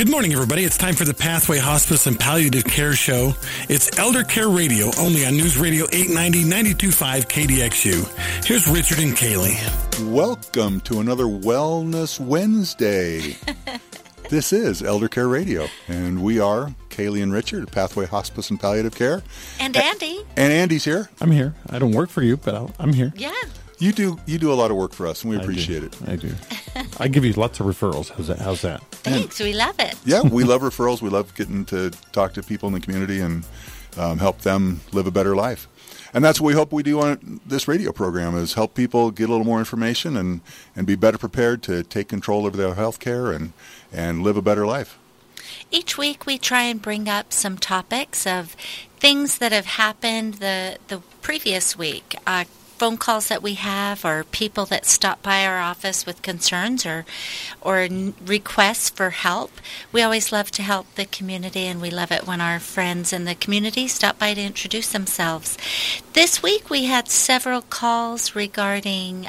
Good morning, everybody. It's time for the Pathway Hospice and Palliative Care Show. It's Elder Care Radio, only on News Radio 890, 92.5 KDXU. Here's Richard and Kaylee. Welcome to another Wellness Wednesday. This is Elder Care Radio, and we are Kaylee and Richard at Pathway Hospice and Palliative Care. And Andy. And Andy's here. I'm here. I don't work for you, but I'm here. Yeah. You do a lot of work for us, and we appreciate it. I do. I give you lots of referrals. How's that? Thanks. We love it. Yeah, we love referrals. We love getting to talk to people in the community and help them live a better life. And that's what we hope we do on this radio program, is help people get a little more information and be better prepared to take control over their health care and live a better life. Each week we try and bring up some topics of things that have happened the previous week, phone calls that we have, or people that stop by our office with concerns or requests for help. We always love to help the community, and we love it when our friends in the community stop by to introduce themselves. This week we had several calls regarding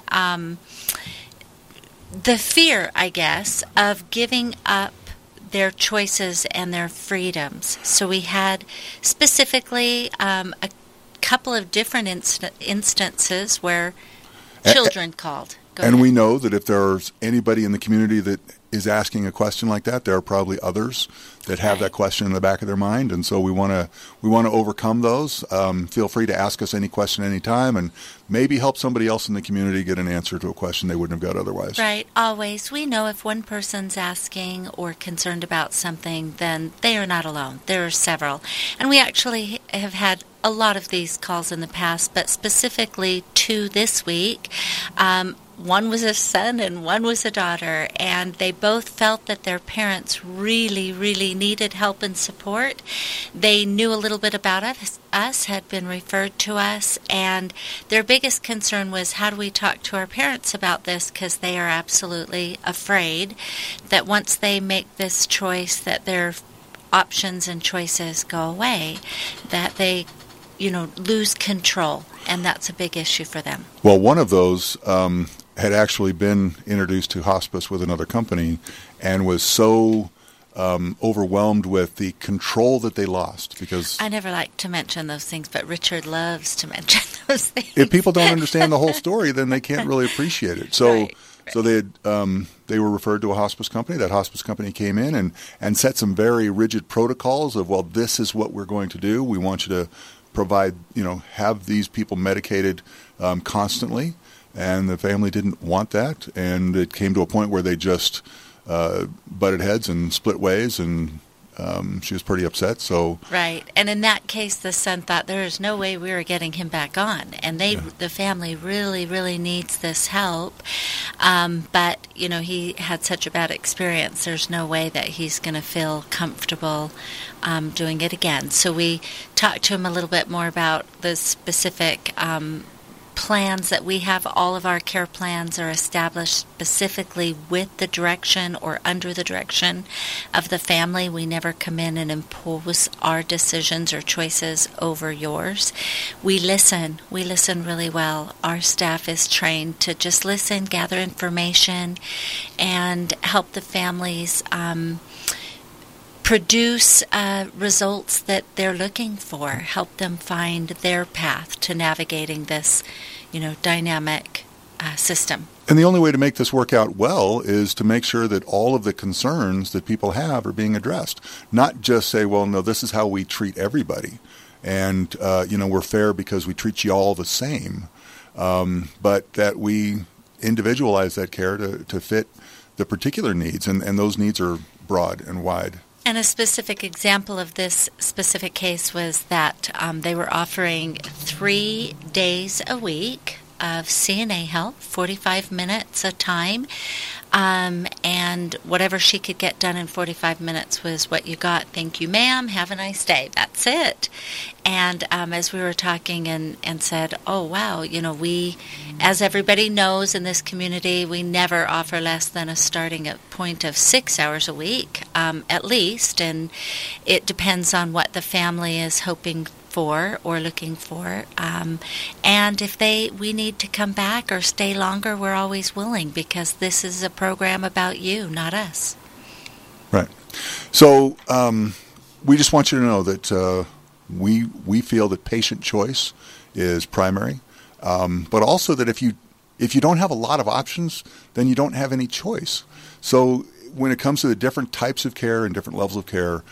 the fear, I guess, of giving up their choices and their freedoms. So we had specifically a couple of different instances where children called. And we know that if there's anybody in the community that is asking a question like that, there are probably others that have that question in the back of their mind, and so we want to overcome those. Feel free to ask us any question anytime, and maybe help somebody else in the community get an answer to a question they wouldn't have got otherwise. Right, always. We know if one person's asking or concerned about something, then they are not alone. There are several, and we actually have had a lot of these calls in the past, but specifically two this week. One was a son and one was a daughter, and they both felt that their parents really, really needed help and support. They knew a little bit about us, had been referred to us, and their biggest concern was, how do we talk to our parents about this, because they are absolutely afraid that once they make this choice that their options and choices go away, that they lose control, and that's a big issue for them. Well, one of those had actually been introduced to hospice with another company and was so overwhelmed with the control that they lost, because I never like to mention those things, but Richard loves to mention those things. If people don't understand the whole story, then they can't really appreciate it. So Right. So they were referred to a hospice company. That hospice company came in and set some very rigid protocols of, well, this is what we're going to do. We want you to provide, have these people medicated constantly. And the family didn't want that. And it came to a point where they just butted heads and split ways, and she was pretty upset. So Right. And in that case, the son thought, there is no way we are getting him back on. And the family really, really needs this help. But, he had such a bad experience. There's no way that he's going to feel comfortable doing it again. So we talked to him a little bit more about the specific plans that we have. All of our care plans are established specifically with the direction or under the direction of the family. We never come in and impose our decisions or choices over yours. We listen really well. Our staff is trained to just listen, gather information, and help the families produce results that they're looking for, help them find their path to navigating this, dynamic system. And the only way to make this work out well is to make sure that all of the concerns that people have are being addressed. Not just say, well, no, this is how we treat everybody. And, we're fair because we treat you all the same. But that we individualize that care to fit the particular needs. And those needs are broad and wide. And a specific example of this specific case was that they were offering 3 days a week of CNA help, 45 minutes a time, and whatever she could get done in 45 minutes was what you got. Thank you, ma'am. Have a nice day. That's it. And as we were talking and said, oh, wow, we, as everybody knows in this community, we never offer less than a starting at point of 6 hours a week, at least, and it depends on what the family is hoping for or looking for, and if we need to come back or stay longer, we're always willing, because this is a program about you, not us. Right. So we just want you to know that we feel that patient choice is primary, but also that if you don't have a lot of options, then you don't have any choice. So when it comes to the different types of care and different levels of care,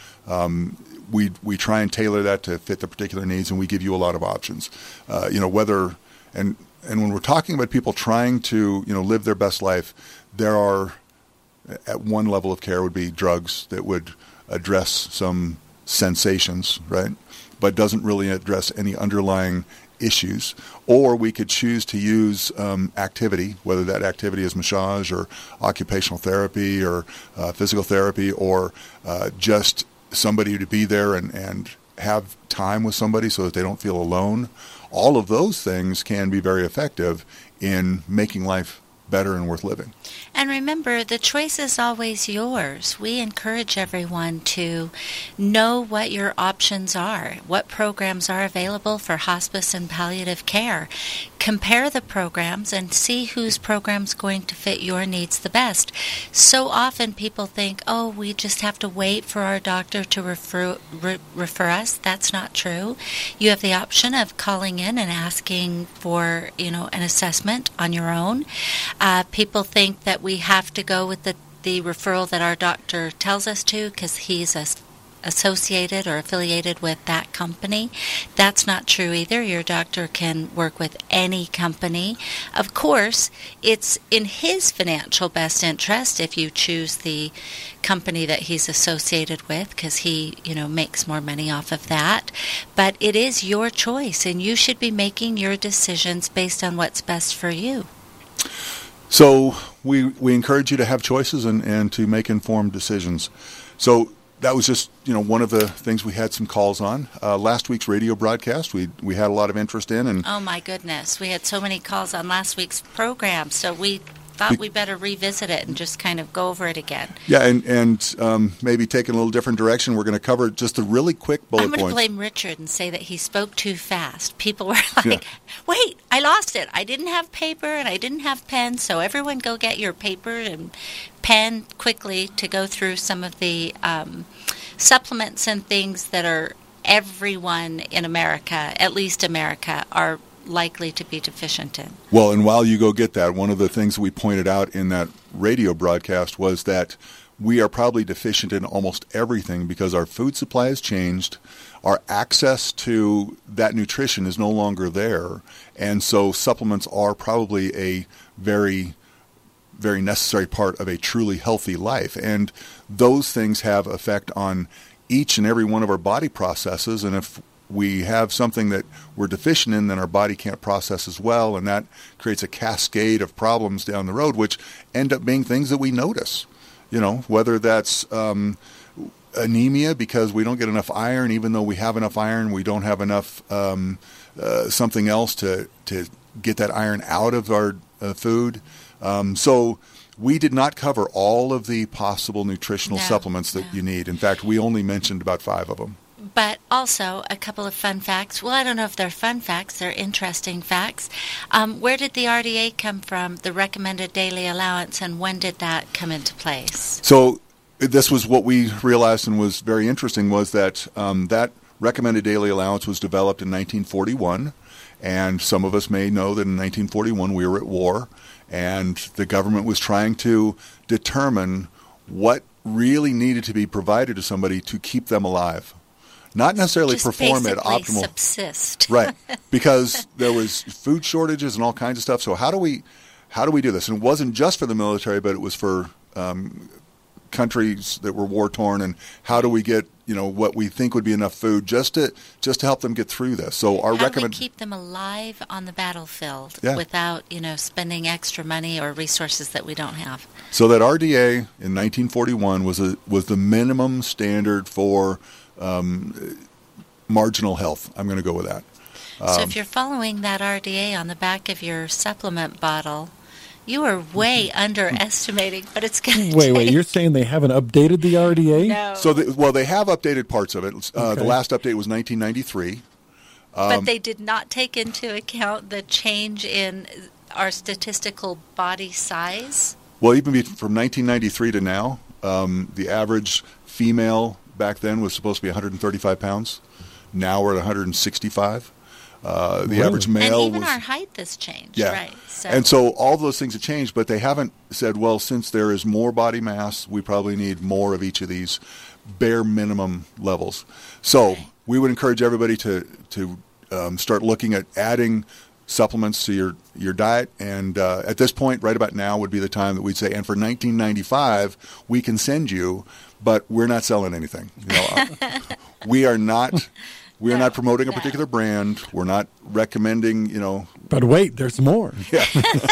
we try and tailor that to fit the particular needs, and we give you a lot of options. Whether and when we're talking about people trying to live their best life, there are at one level of care would be drugs that would address some sensations, right? But doesn't really address any underlying issues. Or we could choose to use activity, whether that activity is massage or occupational therapy or physical therapy, or just somebody to be there and have time with somebody so that they don't feel alone. All of those things can be very effective in making life better and worth living. And remember, the choice is always yours. We encourage everyone to know what your options are, what programs are available for hospice and palliative care. Compare the programs and see whose program's going to fit your needs the best. So often people think, we just have to wait for our doctor to refer us. That's not true. You have the option of calling in and asking for, an assessment on your own. People think that we have to go with the referral that our doctor tells us to because he's associated or affiliated with that company. That's not true either. Your doctor can work with any company. Of course, it's in his financial best interest if you choose the company that he's associated with because he, makes more money off of that. But it is your choice, and you should be making your decisions based on what's best for you. So we encourage you to have choices and to make informed decisions. So that was just one of the things we had some calls on. Last week's radio broadcast we had a lot of interest in. And oh my goodness, we had so many calls on last week's program, so we thought we better revisit it and just kind of go over it again. Yeah, and maybe take it a little different direction. We're going to cover just the really quick bullet points. I'm going to blame Richard and say that he spoke too fast. People were like, wait, I lost it. I didn't have paper and I didn't have pen, so everyone go get your paper and pen quickly to go through some of the supplements and things that are everyone in America, at least America, are likely to be deficient in. Well, and while you go get that, one of the things we pointed out in that radio broadcast was that we are probably deficient in almost everything because our food supply has changed, our access to that nutrition is no longer there, and so supplements are probably a very, very necessary part of a truly healthy life. And those things have effect on each and every one of our body processes, and if we have something that we're deficient in, then our body can't process as well, and that creates a cascade of problems down the road, which end up being things that we notice. Whether that's anemia because we don't get enough iron, even though we have enough iron, we don't have enough something else to get that iron out of our food. So we did not cover all of the possible nutritional supplements that you need. In fact, we only mentioned about 5 of them. But also a couple of fun facts. Well, I don't know if they're fun facts. They're interesting facts. Where did the RDA come from, the recommended daily allowance, and when did that come into place? So this was what we realized and was very interesting was that that recommended daily allowance was developed in 1941. And some of us may know that in 1941 we were at war, and the government was trying to determine what really needed to be provided to somebody to keep them alive. Not necessarily just perform at optimal. Subsist. Right. Because there was food shortages and all kinds of stuff. So how do we do this? And it wasn't just for the military, but it was for countries that were war torn, and how do we get what we think would be enough food just to help them get through this. So our how do we keep them alive on the battlefield without spending extra money or resources that we don't have. So that RDA in 1941 was the minimum standard for marginal health. I'm going to go with that. So if you're following that RDA on the back of your supplement bottle, you are way underestimating, but it's going to Wait, you're saying they haven't updated the RDA? No. So, they have updated parts of it. Okay. The last update was 1993. But they did not take into account the change in our statistical body size? Well, even from 1993 to now, The average female back then was supposed to be 135 pounds. Now we're at 165. The average male and even was, our height has changed, yeah. right? And so all those things have changed, but they haven't said, well, since there is more body mass, we probably need more of each of these bare minimum levels. So we would encourage everybody to start looking at adding supplements to your diet, and at this point, right about now, would be the time that we'd say, and for $19.95, we can send you, but we're not selling anything. We are not. We are not promoting a particular brand. We're not recommending, But wait, there's more. Yeah.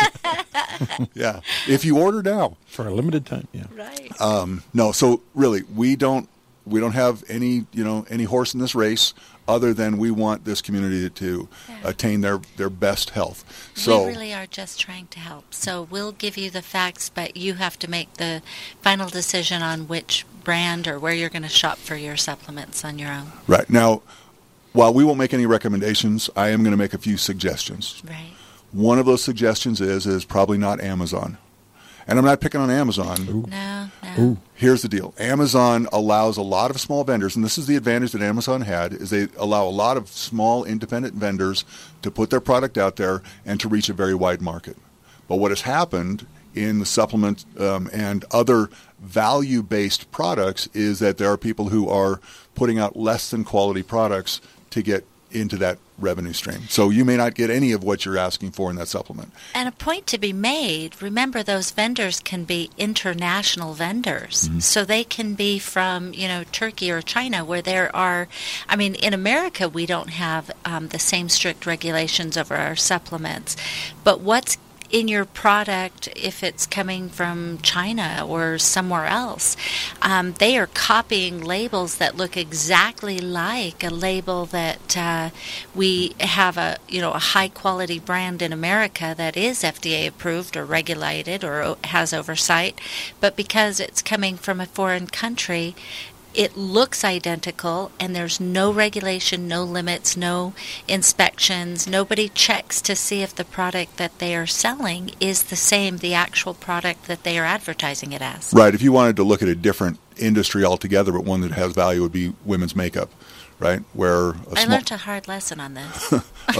Yeah. If you order now. For a limited time, yeah. Right. No, so really, we don't have any horse in this race other than we want this community to attain their best health. So we really are just trying to help. So we'll give you the facts, but you have to make the final decision on which brand or where you're going to shop for your supplements on your own. Right. Now, while we won't make any recommendations, I am going to make a few suggestions. Right. One of those suggestions is probably not Amazon. And I'm not picking on Amazon. Ooh. No. Ooh. Here's the deal. Amazon allows a lot of small vendors, and this is the advantage that Amazon had, is they allow a lot of small independent vendors to put their product out there and to reach a very wide market. But what has happened in the supplement and other value-based products is that there are people who are putting out less than quality products to get into that revenue stream. So you may not get any of what you're asking for in that supplement. And a point to be made, remember those vendors can be international vendors. Mm-hmm. So they can be from, Turkey or China, where there are, in America we don't have the same strict regulations over our supplements. But what's in your product, if it's coming from China or somewhere else, they are copying labels that look exactly like a label that we have a high quality brand in America that is FDA approved or regulated or has oversight, but because it's coming from a foreign country, it looks identical, and there's no regulation, no limits, no inspections. Nobody checks to see if the product that they are selling is the actual product that they are advertising it as. Right. If you wanted to look at a different industry altogether, but one that has value, would be women's makeup, right? Where I learned a hard lesson on this.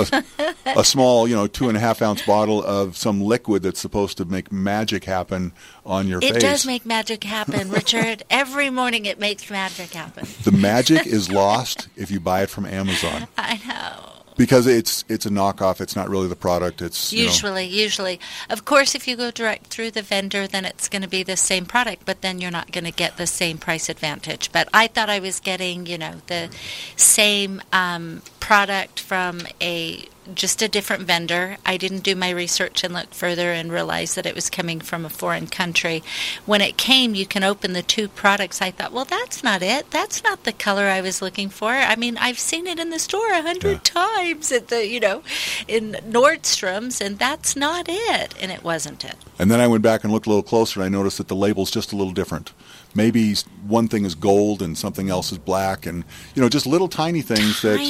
a small, 2.5 ounce bottle of some liquid that's supposed to make magic happen on your face. It does make magic happen, Richard. Every morning it makes magic happen. The magic is lost if you buy it from Amazon. I know. Because it's a knockoff. It's not really the product. It's usually. Of course, if you go direct through the vendor, then it's going to be the same product, but then you're not going to get the same price advantage. But I thought I was getting, the same product from just a different vendor. I didn't do my research and look further and realize that it was coming from a foreign country. When it came, you can open the two products. I thought, well, that's not it. That's not the color I was looking for. I've seen it in the store 100 times at the, in Nordstrom's, and that's not it. And it wasn't it. And then I went back and looked a little closer, and I noticed that the label's just a little different. Maybe one thing is gold and something else is black, and just little tiny things that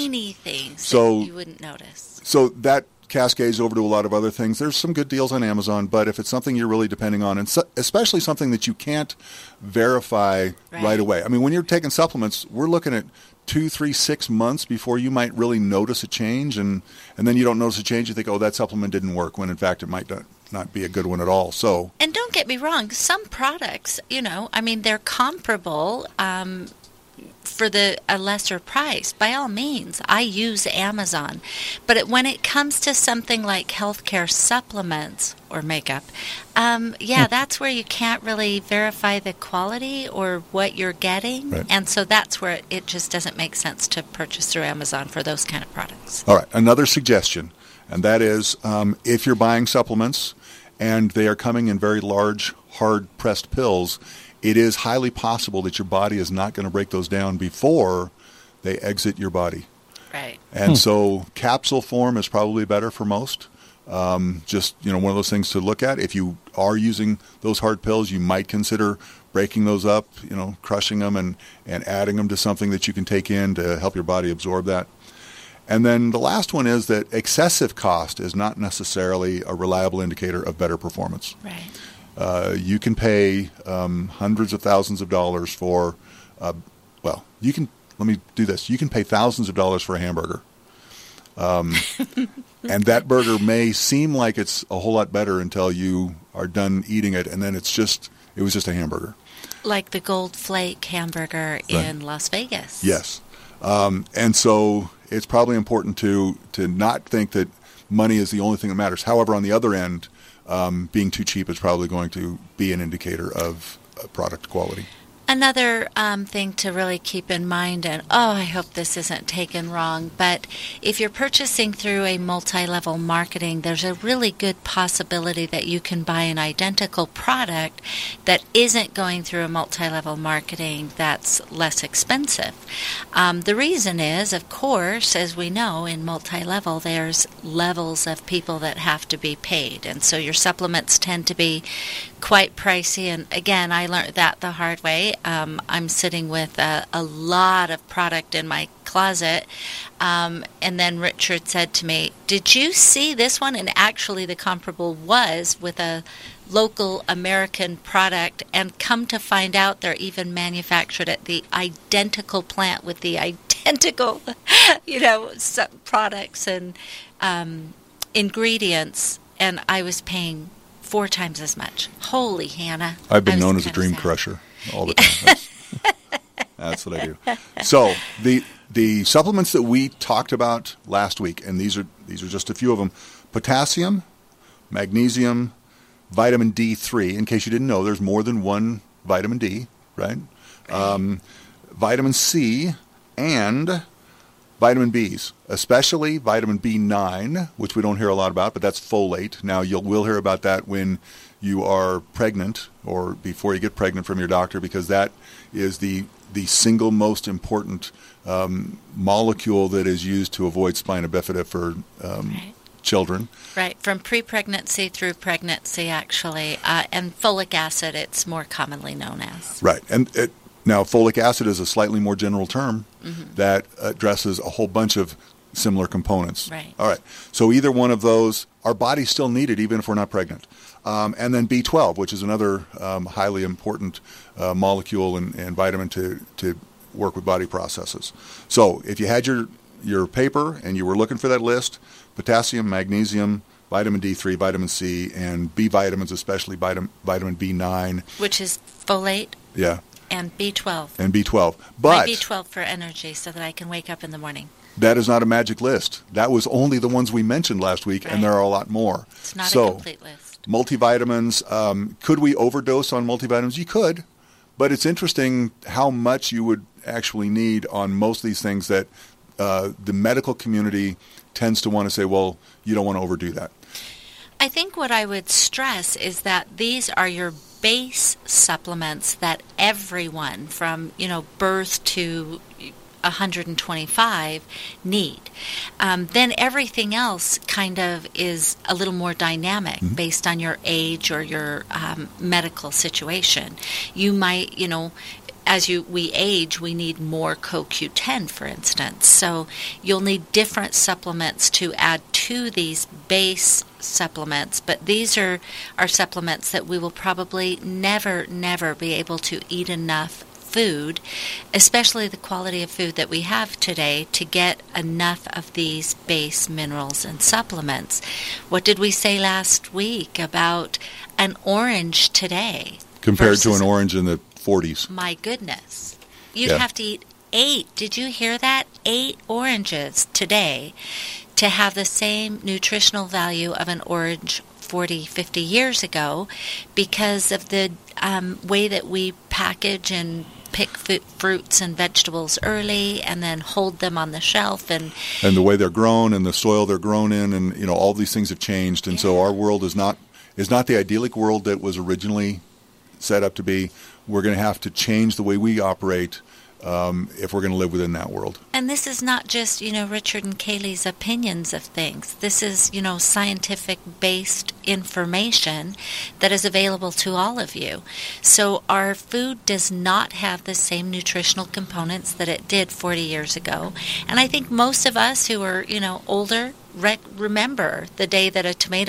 you wouldn't notice. So that cascades over to a lot of other things. There's some good deals on Amazon, but if it's something you're really depending on, and especially something that you can't verify right away. When you're taking supplements, we're looking at 2, 3, 6 months before you might really notice a change, and then you don't notice a change. You think, oh, that supplement didn't work, when in fact it might not be a good one at all. So, and don't get me wrong, some products, they're comparable for a lesser price. By all means, I use Amazon. But when it comes to something like healthcare supplements or makeup, that's where you can't really verify the quality or what you're getting. Right. And so that's where it just doesn't make sense to purchase through Amazon for those kind of products. All right, another suggestion, and that is if you're buying supplements and they are coming in very large, hard-pressed pills, it is highly possible that your body is not going to break those down before they exit your body. Right. And so capsule form is probably better for most. Just, one of those things to look at. If you are using those hard pills, you might consider breaking those up, crushing them and adding them to something that you can take in to help your body absorb that. And then the last one is that excessive cost is not necessarily a reliable indicator of better performance. Right. You can pay hundreds of thousands of dollars for, you can pay thousands of dollars for a hamburger. And that burger may seem like it's a whole lot better until you are done eating it, and then it was just a hamburger. Like the Gold Flake hamburger in Las Vegas. Yes. And so it's probably important to not think that money is the only thing that matters. However, on the other end, being too cheap is probably going to be an indicator of product quality. Another thing to really keep in mind, and I hope this isn't taken wrong, but if you're purchasing through a multi-level marketing, there's a really good possibility that you can buy an identical product that isn't going through a multi-level marketing that's less expensive. The reason is, of course, as we know, in multi-level, there's levels of people that have to be paid, and so your supplements tend to be quite pricey. And again, I learned that the hard way. I'm sitting with a lot of product in my closet, and then Richard said to me, "Did you see this one?" And actually the comparable was with a local American product, and come to find out they're even manufactured at the identical plant with the identical products and ingredients, and I was paying 4 times as much. Holy Hannah. I've been known as a dream crusher all the time. That's what I do. So the supplements that we talked about last week, and these are just a few of them: potassium, magnesium, vitamin D3. In case you didn't know, there's more than one vitamin D, right? Vitamin C and vitamin Bs, especially vitamin B9, which we don't hear a lot about, but that's folate. Now, we'll hear about that when you are pregnant or before you get pregnant from your doctor, because that is the single most important molecule that is used to avoid spina bifida for children. Right, from pre-pregnancy through pregnancy, actually. And folic acid, it's more commonly known as. Right, and now, folic acid is a slightly more general term that addresses a whole bunch of similar components. Right. All right. So either one of those, our bodies still need it even if we're not pregnant. And then B12, which is another highly important molecule and vitamin to work with body processes. So if you had your paper and you were looking for that list, potassium, magnesium, vitamin D3, vitamin C, and B vitamins, especially vitamin B9. Which is folate. Yeah. And B12. And B12. But my B12 for energy so that I can wake up in the morning. That is not a magic list. That was only the ones we mentioned last week, and there are a lot more. It's not a complete list. Multivitamins, could we overdose on multivitamins? You could, but it's interesting how much you would actually need on most of these things that the medical community tends to want to say, well, you don't want to overdo that. I think what I would stress is that these are your base supplements that everyone from, birth to 125 need. Then everything else kind of is a little more dynamic based on your age or your medical situation. You might, as we age, we need more CoQ10, for instance. So you'll need different supplements to add to these base supplements, but these are supplements that we will probably never be able to eat enough food, especially the quality of food that we have today, to get enough of these base minerals and supplements. What did we say last week about an orange today? Compared to an orange in the 40s. My goodness. You'd have to eat 8. Did you hear that? 8 oranges today to have the same nutritional value of an orange 40, 50 years ago, because of the way that we package and pick fruits and vegetables early and then hold them on the shelf. And the way they're grown and the soil they're grown in, and all these things have changed. And so our world is not the idyllic world that was originally set up to be. We're going to have to change the way we operate if we're going to live within that world. And this is not just, Richard and Kaylee's opinions of things. This is, scientific-based information that is available to all of you. So our food does not have the same nutritional components that it did 40 years ago. And I think most of us who are, older remember the day that a tomato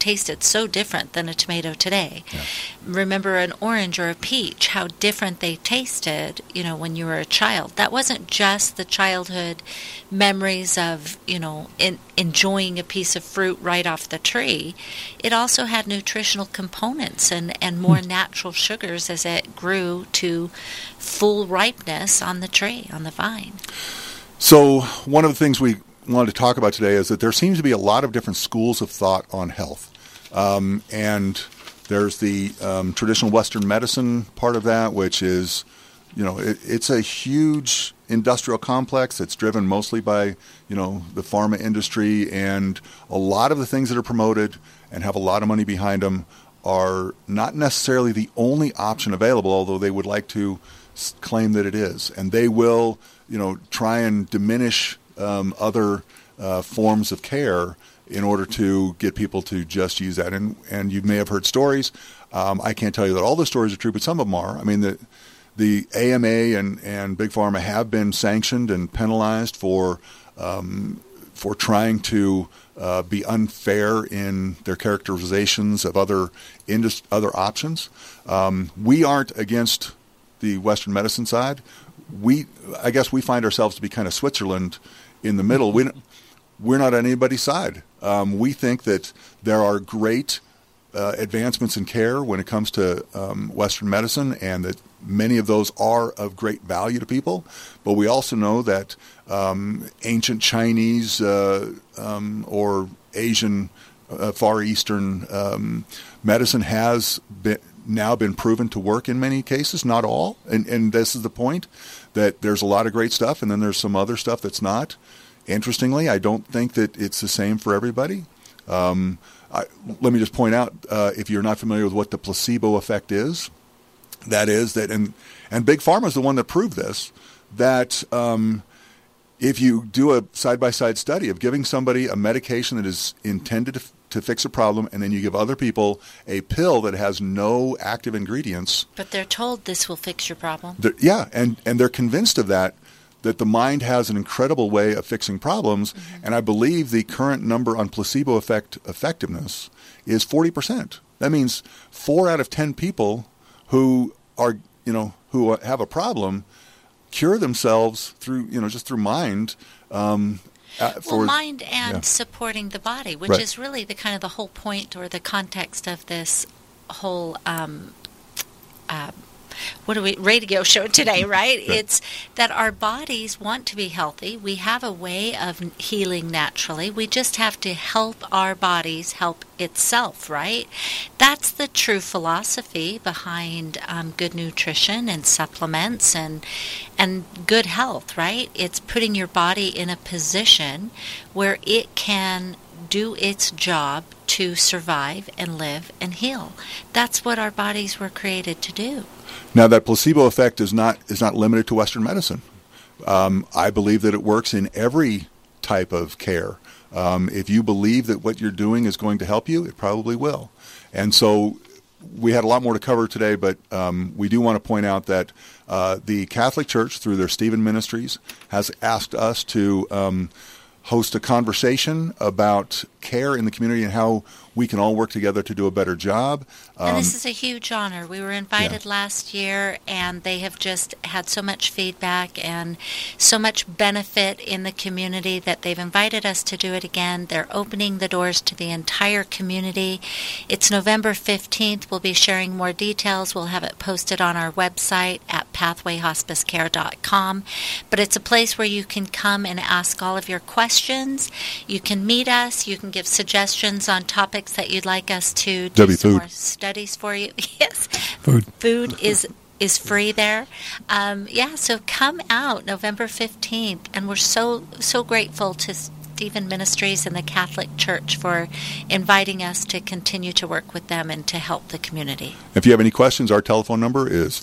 tasted so different than a tomato today. Yeah. Remember an orange or a peach, how different they tasted, when you were a child. That wasn't just the childhood memories of, enjoying a piece of fruit right off the tree. It also had nutritional components and more natural sugars as it grew to full ripeness on the tree, on the vine. So one of the things we wanted to talk about today is that there seems to be a lot of different schools of thought on health. And there's the traditional Western medicine part of that, which is, it's a huge industrial complex that's driven mostly by, the pharma industry, and a lot of the things that are promoted and have a lot of money behind them are not necessarily the only option available, although they would like to claim that it is. And they will, try and diminish other forms of care in order to get people to just use that. And you may have heard stories. I can't tell you that all the stories are true, but some of them are. I mean, the AMA and Big Pharma have been sanctioned and penalized for trying to be unfair in their characterizations of other options. We aren't against the Western medicine side. I guess we find ourselves to be kind of Switzerland in the middle. We're not on anybody's side. We think that there are great advancements in care when it comes to Western medicine, and that many of those are of great value to people. But we also know that ancient Chinese or Asian, Far Eastern medicine has now been proven to work in many cases, not all. And this is the point, that there's a lot of great stuff, and then there's some other stuff that's not. Interestingly, I don't think that it's the same for everybody. Let me just point out, if you're not familiar with what the placebo effect is, that is that, and Big Pharma is the one that proved this, that if you do a side-by-side study of giving somebody a medication that is intended to fix a problem, and then you give other people a pill that has no active ingredients. But they're told this will fix your problem. And they're convinced of that the mind has an incredible way of fixing problems, and I believe the current number on placebo effectiveness is 40%. That means 4 out of 10 people who are, who have a problem cure themselves through, just through mind. Mind and supporting the body, which is really the kind of the whole point or the context of this whole radio show today, right? It's that our bodies want to be healthy. We have a way of healing naturally. We just have to help our bodies help itself, right? That's the true philosophy behind good nutrition and supplements and good health, right? It's putting your body in a position where it can do its job to survive and live and heal. That's what our bodies were created to do. Now, that placebo effect is not limited to Western medicine. I believe that it works in every type of care. If you believe that what you're doing is going to help you, it probably will. And so we had a lot more to cover today, but we do want to point out that the Catholic Church, through their Stephen Ministries, has asked us to host a conversation about care in the community and how we can all work together to do a better job. And this is a huge honor. We were invited last year, and they have just had so much feedback and so much benefit in the community that they've invited us to do it again. They're opening the doors to the entire community. It's November 15th. We'll be sharing more details. We'll have it posted on our website at pathwayhospicecare.com. But it's a place where you can come and ask all of your questions. You can meet us. You can give suggestions on topics that you'd like us to do some more studies for you. Yes. Food is free there. So come out November 15th. And we're so grateful to Stephen Ministries and the Catholic Church for inviting us to continue to work with them and to help the community. If you have any questions, our telephone number is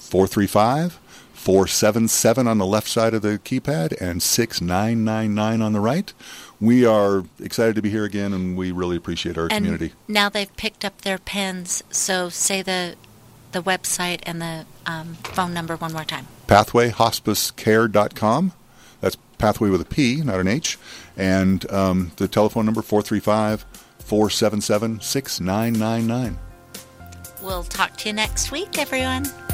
435-477 on the left side of the keypad and 6999 on the right. We are excited to be here again, and we really appreciate our community. Now they've picked up their pens, so say the website and the phone number one more time. PathwayHospiceCare.com. That's Pathway with a P, not an H. And the telephone number, 435-477 477-6999. We'll talk to you next week, everyone.